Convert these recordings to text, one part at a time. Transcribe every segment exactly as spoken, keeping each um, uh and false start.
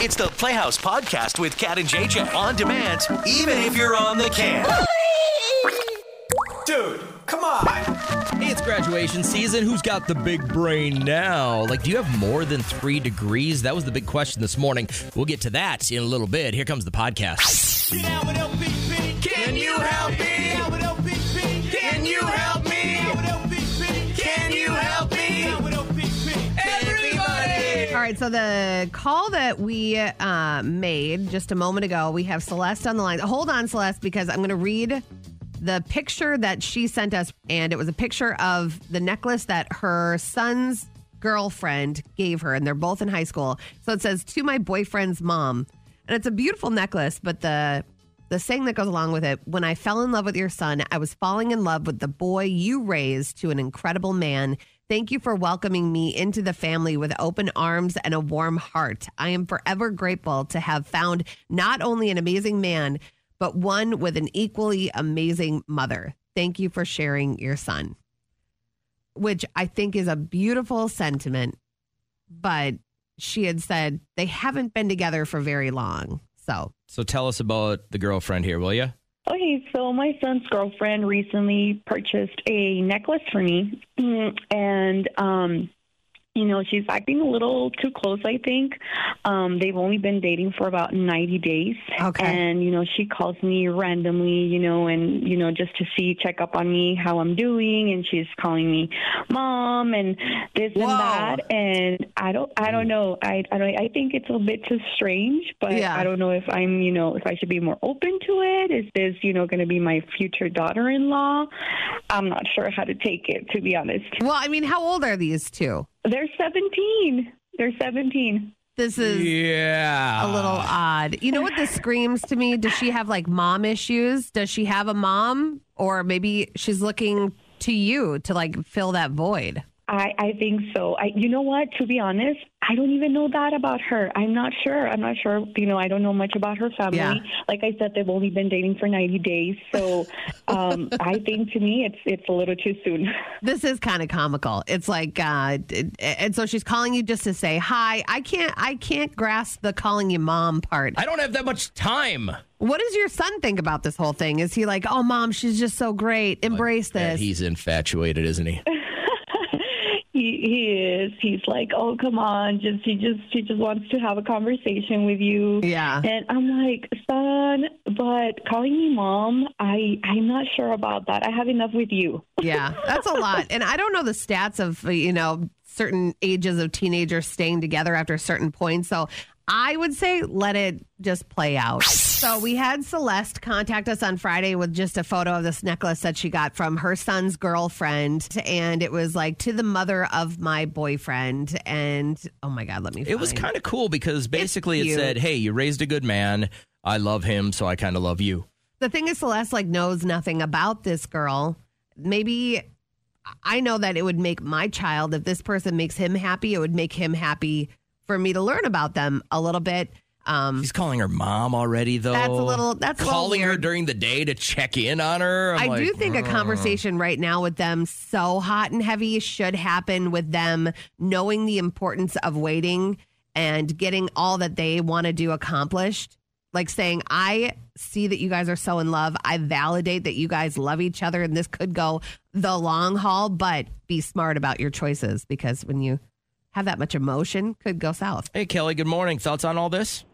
It's the Playhouse Podcast with Kat and J J. On demand, even if you're on the can. Dude, come on. Hey, it's graduation season. Who's got the big brain now? Like, do you have more than three degrees? That was the big question this morning. We'll get to that in a little bit. Here comes the podcast. Can you help me? Can you help me? Can you help me? Everybody! All right, so the call that we uh, made just a moment ago, we have Celeste on the line. Hold on, Celeste, because I'm going to read the picture that she sent us, and it was a picture of the necklace that her son's girlfriend gave her, and they're both in high school. So it says, "To my boyfriend's mom." And it's a beautiful necklace, but the the saying that goes along with it, "When I fell in love with your son, I was falling in love with the boy you raised to an incredible man. Thank you for welcoming me into the family with open arms and a warm heart. I am forever grateful to have found not only an amazing man, but one with an equally amazing mother. Thank you for sharing your son." Which I think is a beautiful sentiment, but she had said they haven't been together for very long. So, so tell us about the girlfriend here, will you? Okay, so my son's girlfriend recently purchased a necklace for me, and um, you know, she's acting a little too close, I think. Um, they've only been dating for about ninety days. Okay. And, you know, she calls me randomly, you know, and, you know, just to see, check up on me, how I'm doing. And she's calling me mom and this Whoa. and that. And I don't, I don't know. I, I don't, I think it's a bit too strange, but Yeah. I don't know if I'm, you know, if I should be more open to it. Is this, you know, going to be my future daughter-in-law? I'm not sure how to take it, to be honest. well, I mean, how old are these two? They're seventeen. They're seventeen. This is Yeah. a little odd. You know what this screams to me? Does she have like mom issues? Does she have a mom? Or maybe she's looking to you to like fill that void. I, I think so. I, you know what? To be honest, I don't even know that about her. I'm not sure. I'm not sure. You know, I don't know much about her family. Yeah. Like I said, they've only been dating for ninety days. So um, I think to me, it's it's a little too soon. This is kind of comical. It's like, uh, it- and so she's calling you just to say hi. I can't, I can't grasp the calling you mom part. I don't have that much time. What does your son think about this whole thing? Is he like, oh, mom, she's just so great. Embrace Yeah, this. he's infatuated, isn't he? He he is. He's like, oh, come on, just he just he just wants to have a conversation with you. Yeah. And I'm like, son, but calling me mom, I I'm not sure about that. I have enough with you. Yeah, that's a lot. And I don't know the stats of, you know, certain ages of teenagers staying together after certain points. So I would say let it just play out. So we had Celeste contact us on Friday with just a photo of this necklace that she got from her son's girlfriend. And it was like, to the mother of my boyfriend. And oh my God, let me find It was kind of cool because basically it cute. said, hey, you raised a good man. I love him, so I kind of love you. The thing is, Celeste like knows nothing about this girl. Maybe I know that it would make my child, if this person makes him happy, it would make him happy for me to learn about them a little bit. Um, He's calling her mom already, though. That's a little- that's a little calling her weird. during the day to check in on her. I'm I do like, think a "Ugh." conversation right now with them so hot and heavy should happen with them knowing the importance of waiting and getting all that they want to do accomplished. Like saying, I see that you guys are so in love. I validate that you guys love each other and this could go the long haul, but be smart about your choices because when you have that much emotion, could go south. Hey, Kelly, good morning. Thoughts on all this?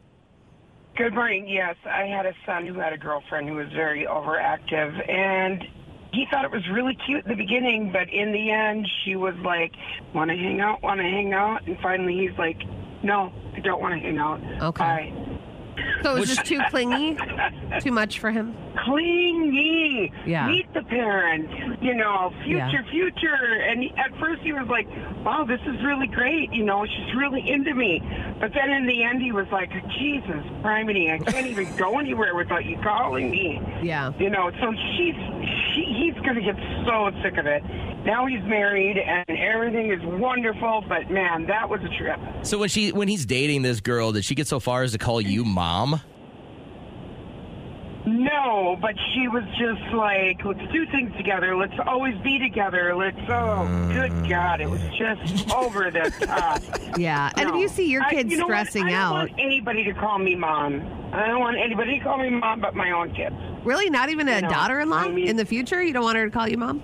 Good morning. Yes, I had a son who had a girlfriend who was very overactive, and he thought it was really cute in the beginning, but in the end, she was like, want to hang out, want to hang out, and finally he's like, no, I don't want to hang out. Okay. Bye. So it was just too clingy? Too much for him? Clingy. Yeah. Meet the parent. You know, future, Yeah. future. And he, at first he was like, wow, this is really great. You know, she's really into me. But then in the end he was like, Jesus, criminy, I can't even go anywhere without you calling me. Yeah. You know, so she's, she, he's going to get so sick of it. Now he's married and everything is wonderful, but man, that was a trip. So when she when he's dating this girl, did she get so far as to call you mom? No, No, but she was just like, let's do things together. Let's always be together. Let's, oh, good God. It was just over the top. Yeah. And No. if you see your I- kids you know what? stressing I don't out, want anybody to call me mom. I don't want anybody to call me mom but my own kids. really not even a You know, daughter-in-law I mean- in the future? You don't want her to call you mom?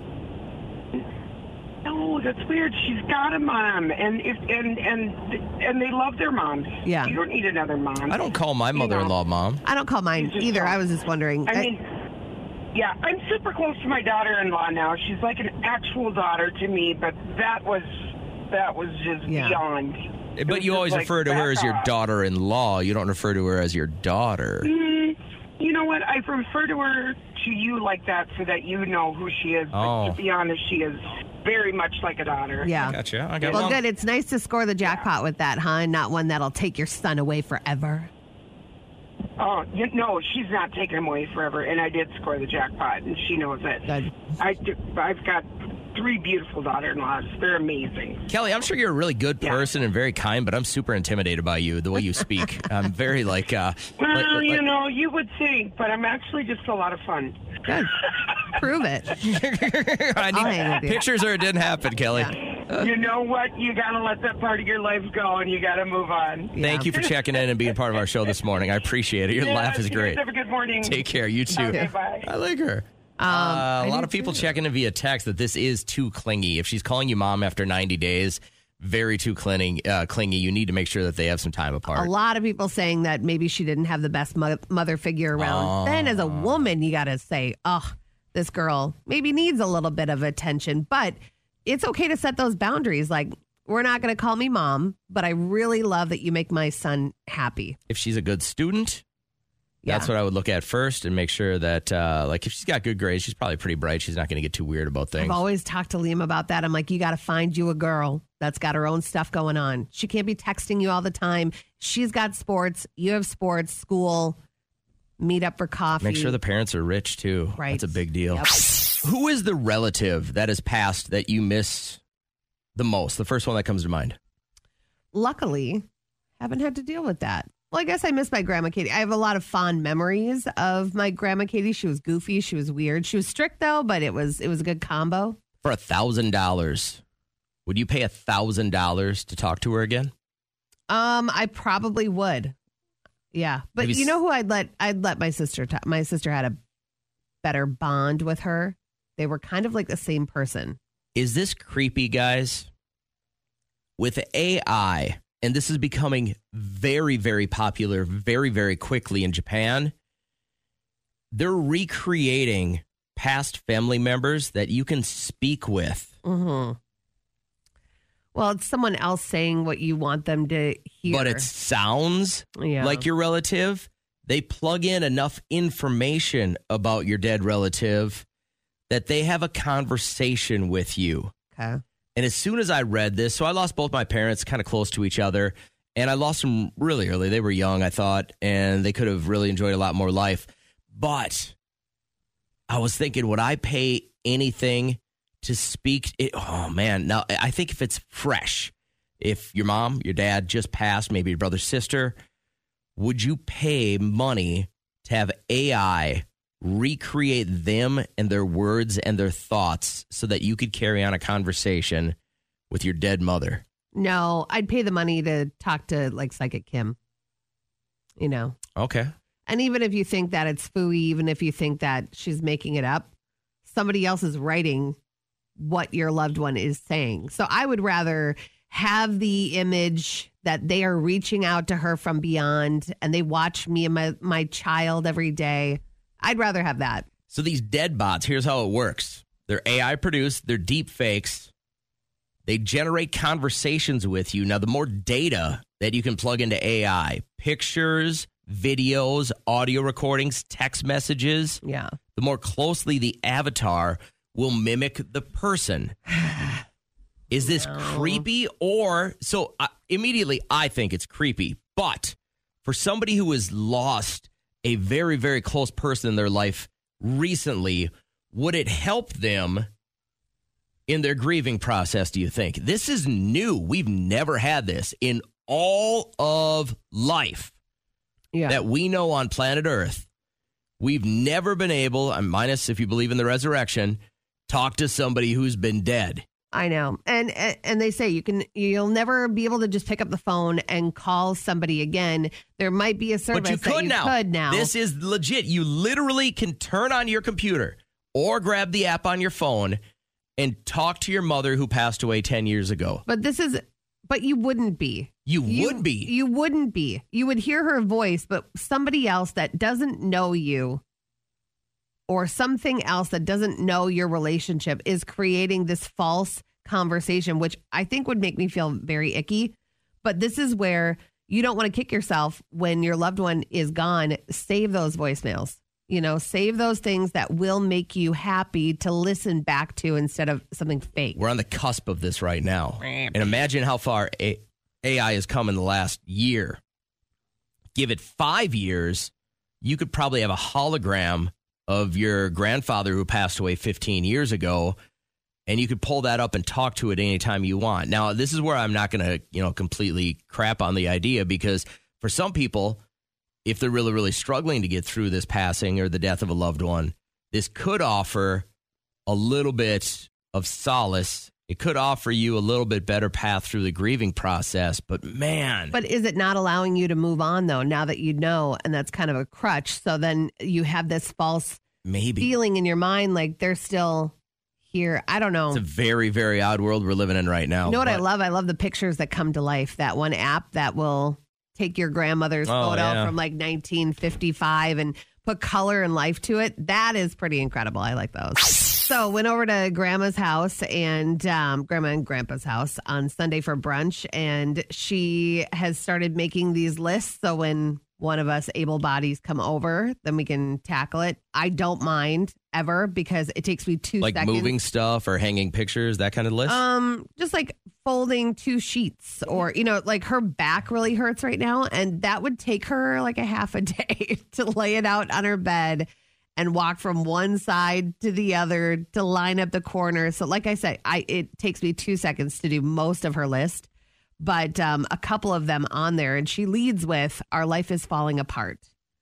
No, that's weird. She's got a mom, and if and and and they love their moms. Yeah. You don't need another mom. I don't call my mother-in-law mom. I don't call mine She's just either. wrong. I was just wondering. I mean, yeah, I'm super close to my daughter-in-law now. She's like an actual daughter to me, but that was that was just Yeah. beyond. It But was you just always like, refer to her back as your off. daughter-in-law. You don't refer to her as your daughter. Mm, you know what? I refer to her to you like that so that you know who she is. Oh. But to be honest, she is very much like a daughter. yeah. Gotcha. I got Well, well, good. It's nice to score the jackpot with that, huh? And not one that'll take your son away forever. Oh, you, no, she's not taking him away forever, and I did score the jackpot, and she knows it. Good. I do, I've got three beautiful daughter-in-laws. They're amazing. Kelly, I'm sure you're a really good Yeah. person and very kind, but I'm super intimidated by you, the way you speak. I'm very like, uh, Well, like- like- you know, you would think, but I'm actually just a lot of fun. Good. Prove it. I need I'll hang with you. pictures or it didn't happen, Kelly. You know what? You got to let that part of your life go, and you got to move on. Thank you for checking in and being part of our show this morning. I appreciate it. Your Yeah, laugh is you guys great. Have a good morning. Take care. You too. Okay, bye. I like her. Um, uh, I a lot do of people too. checking in via text that this is too clingy. If she's calling you mom after ninety days, very too clingy. Uh, clingy. You need to make sure that they have some time apart. A lot of people saying that maybe she didn't have the best mo- mother figure around. Then, as a woman, you got to say, oh, this girl maybe needs a little bit of attention. But it's okay to set those boundaries. Like, we're not going to call me mom, but I really love that you make my son happy. If she's a good student, that's Yeah. what I would look at first and make sure that, uh, like, if she's got good grades, she's probably pretty bright. She's not going to get too weird about things. I've always talked to Liam about that. I'm like, you got to find you a girl that's got her own stuff going on. She can't be texting you all the time. She's got sports. You have sports, school, meet up for coffee. Make sure the parents are rich, too. Right. That's a big deal. Yep. Who is the relative that has passed that you miss the most? The first one that comes to mind. Luckily, haven't had to deal with that. Well, I guess I miss my grandma Katie. I have a lot of fond memories of my grandma Katie. She was goofy. She was weird. She was strict though, but it was it was a good combo. For a thousand dollars, would you pay a thousand dollars to talk to her again? Um, I probably would. Yeah, but Maybe you s- know who I'd let? I'd let my sister. Talk. My sister had a better bond with her. They were kind of like the same person. Is this creepy, guys? With A I, and this is becoming very, very popular very, very quickly in Japan, they're recreating past family members that you can speak with. Mm-hmm. Well, it's someone else saying what you want them to hear. But it sounds Yeah. like your relative. They plug in enough information about your dead relative that they have a conversation with you. okay. And as soon as I read this, so I lost both my parents kind of close to each other, and I lost them really early. They were young, I thought, and they could have really enjoyed a lot more life. But I was thinking, would I pay anything to speak? It, oh, man. Now, I think if it's fresh, if your mom, your dad just passed, maybe your brother, sister, would you pay money to have A I recreate them and their words and their thoughts so that you could carry on a conversation with your dead mother? No, I'd pay the money to talk to like Psychic Kim. You know, Okay. and even if you think that it's phooey, even if you think that she's making it up, somebody else is writing what your loved one is saying. So I would rather have the image that they are reaching out to her from beyond and they watch me and my, my child every day. I'd rather have that. So these dead bots, here's how it works. They're A I produced, they're deep fakes. They generate conversations with you. Now, the more data that you can plug into A I, pictures, videos, audio recordings, text messages, Yeah. the more closely the avatar will mimic the person. Is this creepy or so uh, immediately I think it's creepy, but for somebody who has lost a very, very close person in their life recently, would it help them in their grieving process, do you think? This is new. We've never had this in all of life Yeah. that we know on planet Earth. we've never been able, uh, minus if you believe in the resurrection, talk to somebody who's been dead. I know. And and they say you can you'll never be able to just pick up the phone and call somebody again. There might be a service But you could that you now. could now. This is legit. You literally can turn on your computer or grab the app on your phone and talk to your mother who passed away ten years ago. But this is but you wouldn't be. You, you would be. You wouldn't be. You would hear her voice, but somebody else that doesn't know you or something else that doesn't know your relationship is creating this false conversation, which I think would make me feel very icky. But this is where you don't want to kick yourself when your loved one is gone. Save those voicemails. You know, save those things that will make you happy to listen back to instead of something fake. We're on the cusp of this right now. And imagine how far A- AI has come in the last year. Give it five years, you could probably have a hologram of your grandfather who passed away fifteen years ago, and you could pull that up and talk to it anytime you want. Now, this is where I'm not going to, you know, completely crap on the idea, because for some people, if they're really, really struggling to get through this passing or the death of a loved one, this could offer a little bit of solace. It could offer you a little bit better path through the grieving process, but man. But is it not allowing you to move on, though, now that you know, and that's kind of a crutch? So then you have this false maybe feeling in your mind like they're still here. I don't know. It's a very, very odd world we're living in right now. You know what but, I love? I love the pictures that come to life. That one app that will take your grandmother's Oh, photo yeah. from like nineteen fifty-five and put color and life to it. That is pretty incredible. I like those. So went over to grandma's house and um, grandma and grandpa's house on Sunday for brunch. And she has started making these lists. So when one of us able bodies come over, then we can tackle it. I don't mind ever because it takes me two like seconds. moving stuff or hanging pictures, that kind of list. Um, just like folding two sheets, or you know, like her back really hurts right now, and that would take her like a half a day to lay it out on her bed and walk from one side to the other to line up the corners. So, like I said, I it takes me two seconds to do most of her list, but um, a couple of them on there, and she leads with "Our life is falling apart,"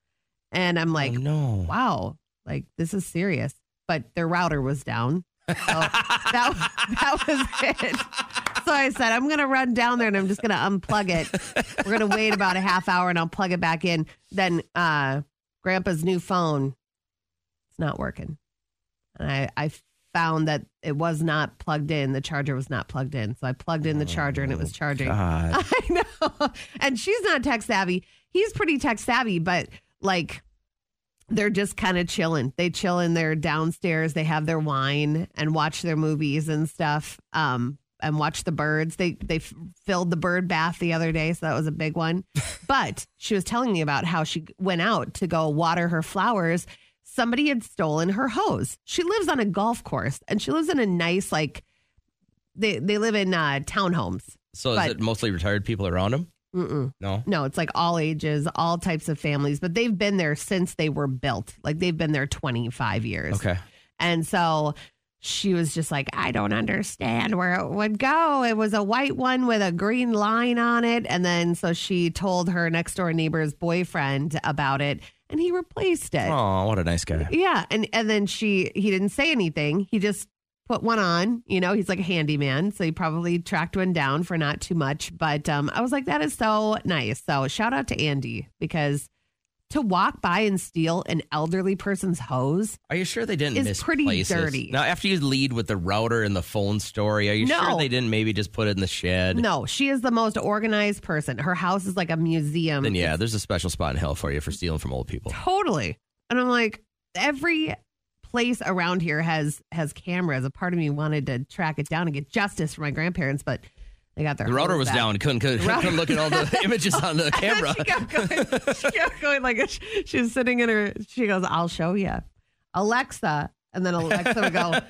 and I'm like, oh, no. wow, like this is serious. But their router was down. So that, that was it. So I said, I'm going to run down there and I'm just going to unplug it. We're going to wait about a half hour and I'll plug it back in. Then uh, Grandpa's new phone, it's not working. And I, I found that it was not plugged in. The charger was not plugged in. So I plugged in the charger and it was charging. God. I know. And she's not tech savvy. He's pretty tech savvy, but like, they're just kind of chilling. They chill in their downstairs. They have their wine and watch their movies and stuff, um, and watch the birds. They they f- filled the bird bath the other day, so that was a big one. But she was telling me about how she went out to go water her flowers. Somebody had stolen her hose. She lives on a golf course, and she lives in a nice, like, they, they live in uh, townhomes. So is but- it mostly retired people around him? Mm-mm. No. No, it's like all ages, all types of families, but they've been there since they were built. Like they've been there twenty-five years. Okay. And so she was just like, I don't understand where it would go. It was a white one with a green line on it. And then so she told her next door neighbor's boyfriend about it and he replaced it. Oh, what a nice guy. Yeah. And, and then she, he didn't say anything. He just put one on, you know, he's like a handyman. So he probably tracked one down for not too much. But um, I was like, that is so nice. So shout out to Andy, because to walk by and steal an elderly person's hose. Are you sure they didn't Is miss pretty places? dirty. Now, after you lead with the router and the phone story, are you No. sure they didn't maybe just put it in the shed? No, she is the most organized person. Her house is like a museum. Then yeah, there's a special spot in hell for you for stealing from old people. Totally. And I'm like, every place around here has has cameras. A part of me wanted to track it down and get justice for my grandparents, but they got their The router hose was back. down. Couldn't, couldn't, router- couldn't look at all the images on the camera. she kept going. She kept going like she was sitting in her. She goes, "I'll show you, Alexa," and then Alexa would go,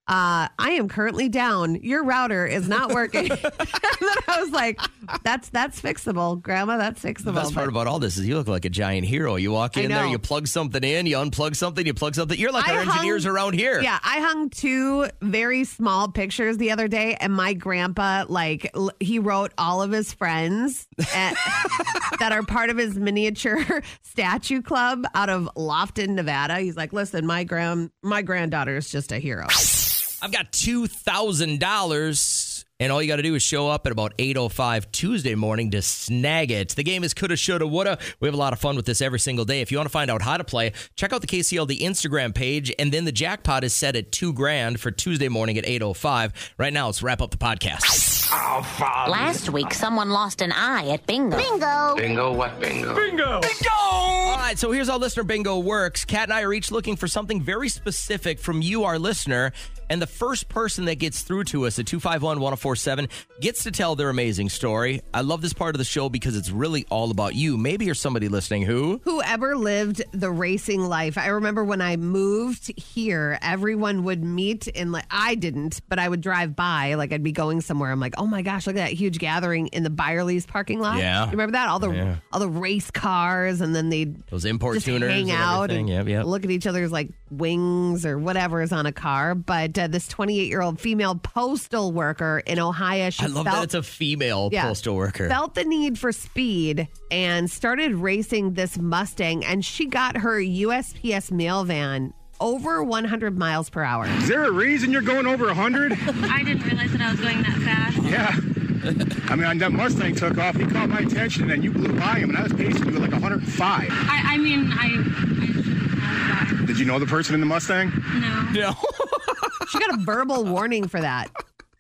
Uh, I am currently down. Your router is not working. And then I was like, that's that's fixable, Grandma. That's fixable. The best part But about all this is you look like a giant hero. You walk I in there, know. you plug something in, you unplug something, you plug something. You're like I our hung- engineers around here. Yeah, I hung two very small pictures the other day, and my grandpa, like, l- he wrote all of his friends at, that are part of his miniature statue club out of Lofton, Nevada. He's like, listen, my grand my granddaughter is just a hero. I've got two thousand dollars, and all you got to do is show up at about eight oh five Tuesday morning to snag it. The game is coulda, shoulda, woulda. We have a lot of fun with this every single day. If you want to find out how to play, check out the K C L D Instagram page, and then the jackpot is set at two grand for Tuesday morning at eight oh five. Right now, let's wrap up the podcast. Last week, someone lost an eye at bingo. Bingo. Bingo, what bingo? All right, so here's how listener bingo works. Kat and I are each looking for something very specific from you, our listener, and the first person that gets through to us at two five one, one oh four seven gets to tell their amazing story. I love this part of the show because it's really all about you. Maybe you're somebody listening who... Whoever lived the racing life. I remember when I moved here, everyone would meet in, like, I didn't, but I would drive by, like I'd be going somewhere. I'm like, oh my gosh, look at that huge gathering in the Byerly's parking lot. Yeah. You remember that? All the Yeah. all the race cars, and then they'd Those import just tuners hang and out everything. and Yep, yep. look at each other's like wings or whatever is on a car. But uh, this twenty-eight-year-old female postal worker in Ohio, she I love felt, that it's a female Yeah. postal worker. felt the need for speed and started racing this Mustang, and she got her U S P S mail van over one hundred miles per hour. Is there a reason you're going over one hundred? I didn't realize that I was going that fast. Yeah. I mean, that Mustang took off. He caught my attention, and you blew by him, and I was pacing you at like one hundred five. I, I mean, I, I shouldn't have Did you know the person in the Mustang? that. No. No. She got a verbal warning for that.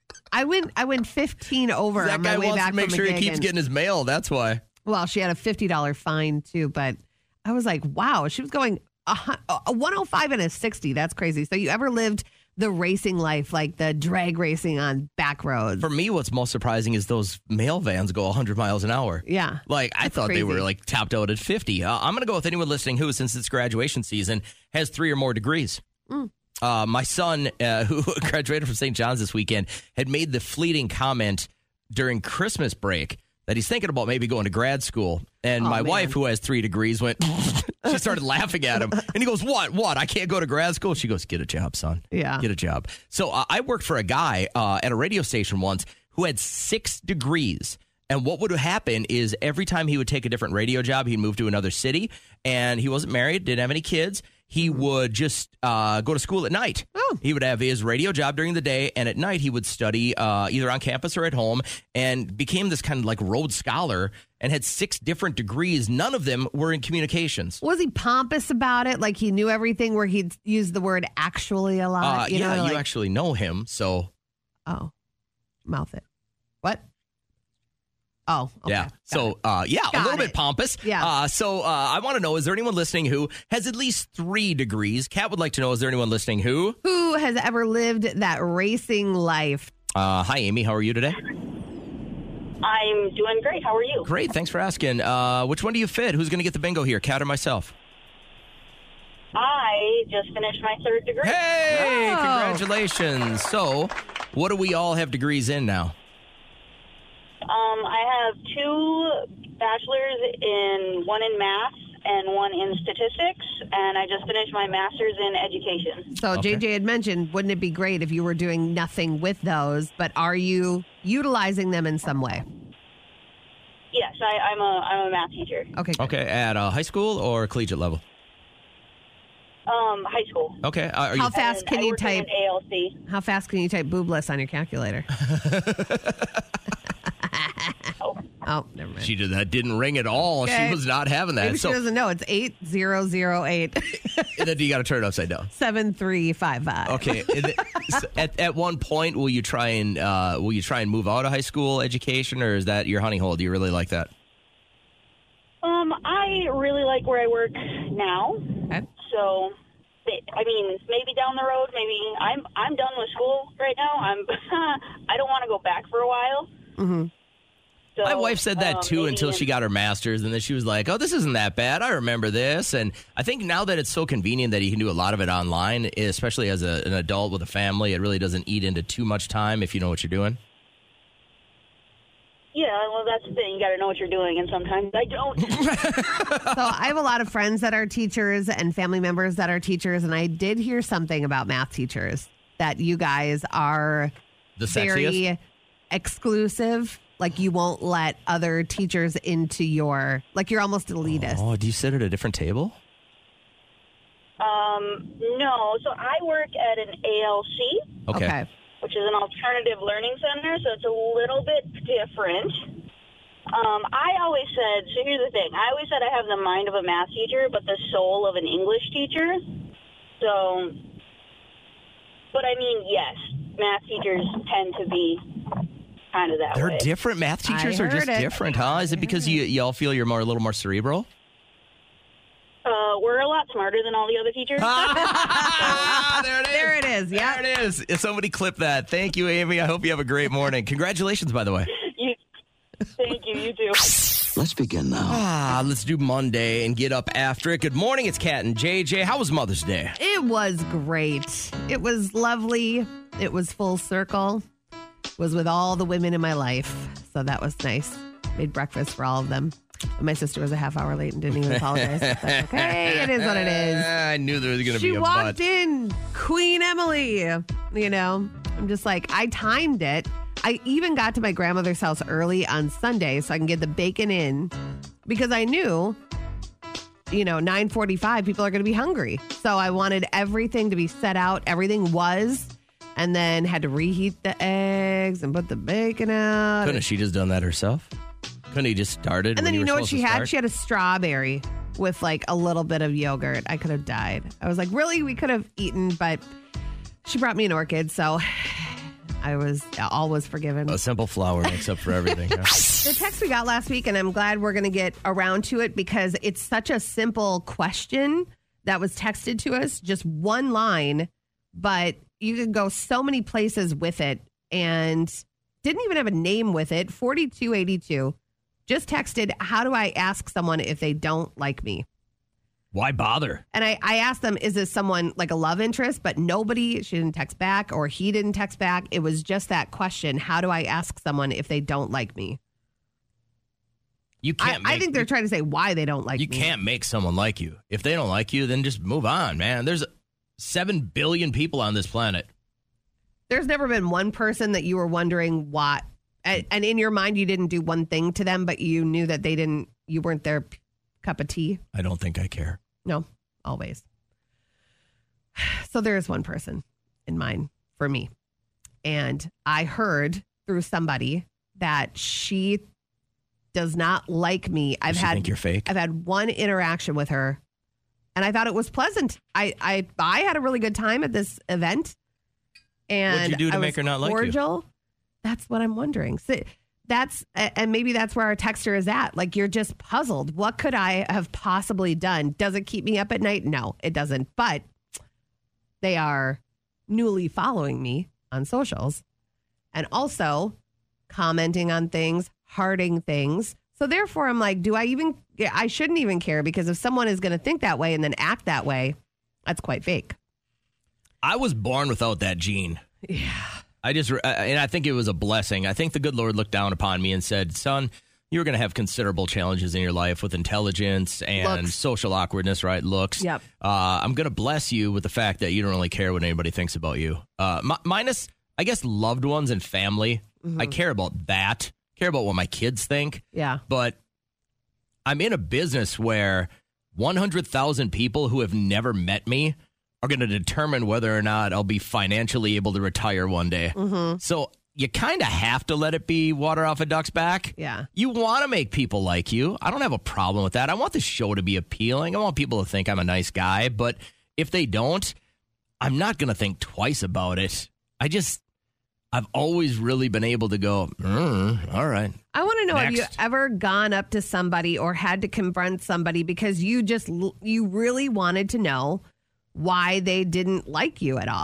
I went I went fifteen over That on my guy way wants back to make from sure a he gig, keeps and- getting his mail. That's why. Well, she had a fifty dollars fine too, but I was like, wow, she was going a, hu- a one oh five and a sixty. That's crazy. So you ever lived the racing life, like the drag racing on back roads? For me, what's most surprising is those mail vans go one hundred miles an hour. Yeah. Like, I That's thought they crazy. were like tapped out at fifty. Uh, I'm going to go with anyone listening who, since it's graduation season, has three or more degrees. Mm. Uh, my son, uh, who graduated from Saint John's this weekend, had made the fleeting comment during Christmas break that he's thinking about maybe going to grad school. And Oh, my man. wife, who has three degrees, went, she started laughing at him. And he goes, what, what? I can't go to grad school? She goes, get a job, son. Yeah. Get a job. So uh, I worked for a guy uh, at a radio station once who had six degrees. And what would happen is every time he would take a different radio job, he'd move to another city. And he wasn't married, didn't have any kids. He would just uh, go to school at night. Oh. He would have his radio job during the day, and at night he would study uh, either on campus or at home, and became this kind of like Rhodes Scholar and had six different degrees. None of them were in communications. Was he pompous about it? Like he knew everything, where he'd use the word actually a lot? Uh, you yeah, know, you like, actually know him, so Oh, mouth it. What? Oh, okay. yeah. Got So, it. uh, yeah, a Got little bit it. pompous. Yeah. Uh, so, uh, I want to know, is there anyone listening who has at least three degrees? Kat would like to know, is there anyone listening who? Who has ever lived that racing life? Uh, hi, Amy. How are you today? I'm doing great. How are you? Great. Thanks for asking. Uh, which one do you fit? Who's going to get the bingo here, Kat or myself? I just finished my third degree. Hey, Oh. congratulations. So, what do we all have degrees in now? Um, I have two bachelors in one in math and one in statistics, and I just finished my master's in education. So Okay. J J had mentioned, wouldn't it be great if you were doing nothing with those? But are you utilizing them in some way? Yes, I, I'm a I'm a math teacher. Okay. good. Okay, at uh, high school or collegiate level? Um, high school. Okay. Uh, are How you, fast And can I you work in type? an A L C. How fast can you type boobless on your calculator? Oh, never mind. she did that. Didn't ring at all. Okay. She was not having that. Maybe so, she doesn't know. It's eight zero zero eight and then you got to turn it upside down. seven three five five. Okay. and then- so at at one point, will you try and uh, will you try and move out of high school education, or is that your honey hole? Do you really like that? Um, I really like where I work now. Okay. So, I mean, maybe down the road, maybe I'm I'm done with school right now. I'm I don't want to go back for a while. Mm-hmm. So, My wife said that um, too maybe until in- she got her master's, and then she was like, "Oh, this isn't that bad. I remember this." And I think now that it's so convenient that you can do a lot of it online, especially as a, an adult with a family, it really doesn't eat into too much time if you know what you're doing. Yeah, well, that's the thing. You got to know what you're doing, and sometimes I don't. So I have a lot of friends that are teachers and family members that are teachers, and I did hear something about math teachers, that you guys are The very sexiest? exclusive. Like you won't let other teachers into your, like you're almost elitist. Oh, do you sit at a different table? um, no, so I work at an A L C. Okay. Okay. Which is an alternative learning center, so it's a little bit different. Um, I always said, so here's the thing. I always said I have the mind of a math teacher, but the soul of an English teacher. So, but I mean, yes, math teachers tend to be kind of that They're way. different. Math teachers I are just heard it. different, huh? Is it because you y'all feel you're more a little more cerebral? Uh, we're a lot smarter than all the other teachers. Ah, there it is. There it is. Yeah. There it is. If somebody clip that. Thank you, Amy. I hope you have a great morning. Congratulations, by the way. You, thank you. You too. Let's begin now. Ah, let's do Monday and get up after it. Good morning. It's Kat and J J. How was Mother's Day? It was great. It was lovely. It was full circle. It was with all the women in my life. So that was nice. Made breakfast for all of them. And my sister was a half hour late and didn't even apologize. That's okay. It is what it is. I knew there was going to She be a walked butt. in, Queen Emily. You know, I'm just like, I timed it. I even got to my grandmother's house early on Sunday so I can get the bacon in because I knew, you know, nine forty-five, people are going to be hungry. So I wanted everything to be set out. Everything was, and then had to reheat the eggs and put the bacon out. Couldn't she just done that herself? Couldn't he just started? And when then you were know what supposed she to had? start? She had a strawberry with like a little bit of yogurt. I could have died. I was like, really? We could have eaten, but she brought me an orchid, so I was all was forgiven. A simple flower makes up for everything. Huh? The text we got last week, and I'm glad we're going to get around to it because it's such a simple question that was texted to us, just one line, but you could go so many places with it and didn't even have a name with it. forty-two eighty-two just texted, how do I ask someone if they don't like me? Why bother? And I, I asked them, is this someone like a love interest? But nobody, she didn't text back or he didn't text back. It was just that question. How do I ask someone if they don't like me? You I, can't. I make, think they're trying to say why they don't like You me. can't make someone like you. If they don't like you, then just move on, man. There's seven billion people on this planet. There's never been one person that you were wondering why. And, and in your mind, you didn't do one thing to them, but you knew that they didn't, you weren't their p- cup of tea. I don't think I care. No, always. So there is one person in mind for me. And I heard through somebody that she does not like me. I've Does she had think you're fake? I've had one interaction with her and I thought it was pleasant. I I, I had a really good time at this event. And What'd you do to I make was her not like you? cordial. That's what I'm wondering. So that's and maybe that's where our texter is at. Like you're just puzzled. What could I have possibly done? Does it keep me up at night? No, it doesn't. But they are newly following me on socials and also commenting on things, hearting things. So therefore, I'm like, do I even? I shouldn't even care because if someone is going to think that way and then act that way, that's quite fake. I was born without that gene. Yeah. I just, and I think it was a blessing. I think the good Lord looked down upon me and said, son, you're going to have considerable challenges in your life with intelligence and Looks. social awkwardness, right? Looks. Yep. Uh, I'm going to bless you with the fact that you don't really care what anybody thinks about you. Uh, mi- minus, I guess, loved ones and family. Mm-hmm. I care about that. Care about what my kids think. Yeah. But I'm in a business where one hundred thousand people who have never met me are going to determine whether or not I'll be financially able to retire one day. Mm-hmm. So you kind of have to let it be water off a duck's back. Yeah. You want to make people like you. I don't have a problem with that. I want the show to be appealing. I want people to think I'm a nice guy. But if they don't, I'm not going to think twice about it. I just, I've always really been able to go, mm, all right. I want to know, have you Next. ever gone up to somebody or had to confront somebody because you just, you really wanted to know why they didn't like you at all?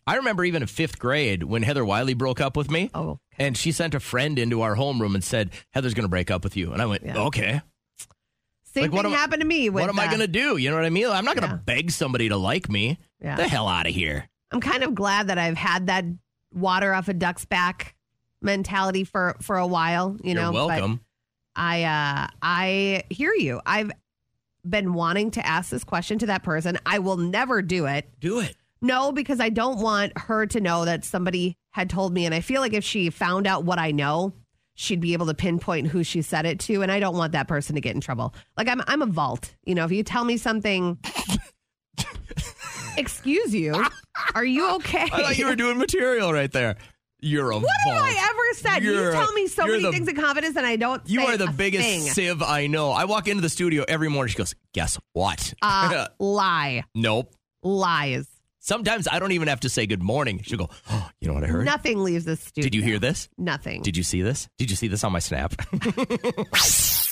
I remember even in fifth grade when Heather Wiley broke up with me. Oh. And she sent a friend into our homeroom and said, Heather's going to break up with you. And I went, Yeah. okay. Same Like, what thing am I- happened to me. With, What am I uh, going to do? You know what I mean? I'm not going to Yeah. beg somebody to like me. Yeah. The hell out of here. I'm kind of glad that I've had that water off a duck's back mentality for, for a while. You You're know, but welcome. I uh, I hear you. I've been wanting to ask this question to that person. I will never do it. Do it. No, because I don't want her to know that somebody had told me. And I feel like if she found out what I know, she'd be able to pinpoint who she said it to. And I don't want that person to get in trouble. Like I'm I'm a vault. You know, if you tell me something, excuse you, are you okay? I thought you were doing material right there. You're a What vault. have I ever said? You're you a- tell me so you're many the- things in confidence and I don't You say are the a biggest thing. sieve I know. I walk into the studio every morning. She goes, guess what? Uh, lie. Nope. Lies. Sometimes I don't even have to say good morning. She'll go, oh, you know what I heard? Nothing leaves this studio. Did you hear this? Nothing. Did you see this? Did you see this on my snap?